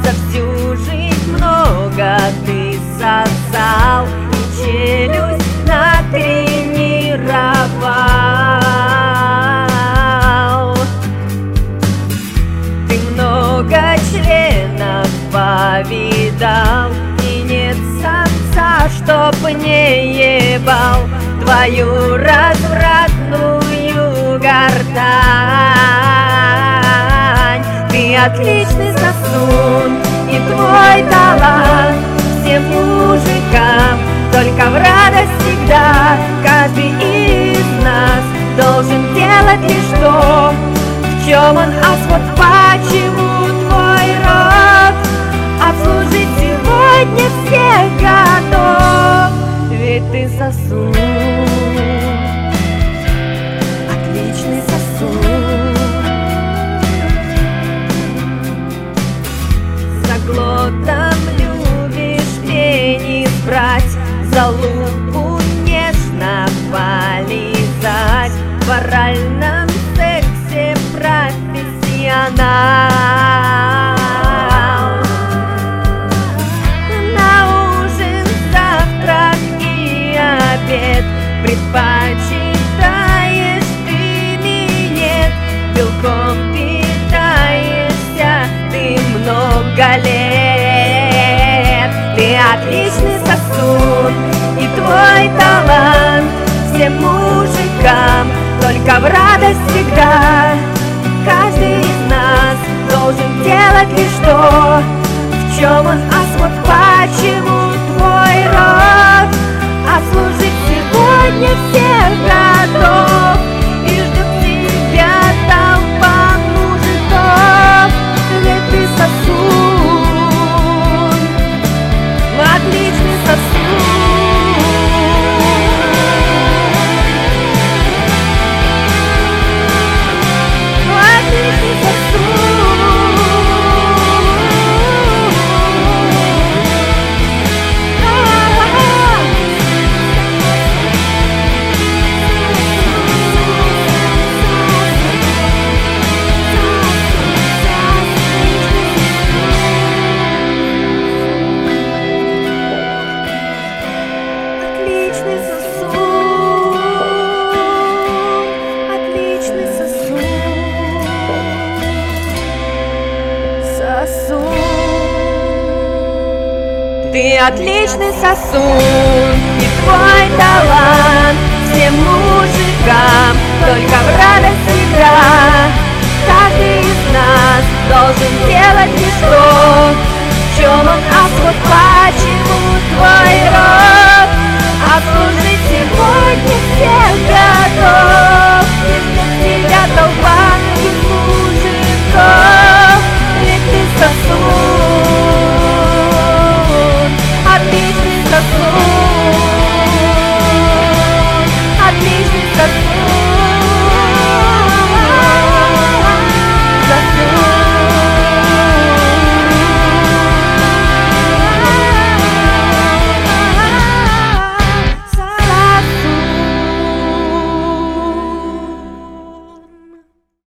За всю жизнь много ты сосал и челюсть натренировал. Ты много членов повидал, и нет самца, чтоб не ебал твою развратную гортань. Ты отличный сосун, и твой талант всем мужикам только в радость всегда. Каждый из нас должен делать лишь то, в чем он ас. Вот почему твой род обслужить сегодня всех готов. Ведь ты сосун, отличный сосун. За глотом любишь пенис брать, за лупу нежно полизать, в оральном сексе профессионал. На ужин, завтрак и обед предпочитаешь ты минет, белком питаешься ты много лет. Ты отличный сосун, и твой талант всем мужикам только в радость всегда. Каждый из нас должен делать лишь то, в чем он ас. Вот почему твой род обслужить сегодня всех готов. И ждет тебя толпа мужиков. Ведь ты сосун, отличный сосун. Отличный Ты отличный сосун, и твой талант всем мужикам только в радость всегда. Каждый из нас должен делать лишь то, в чем он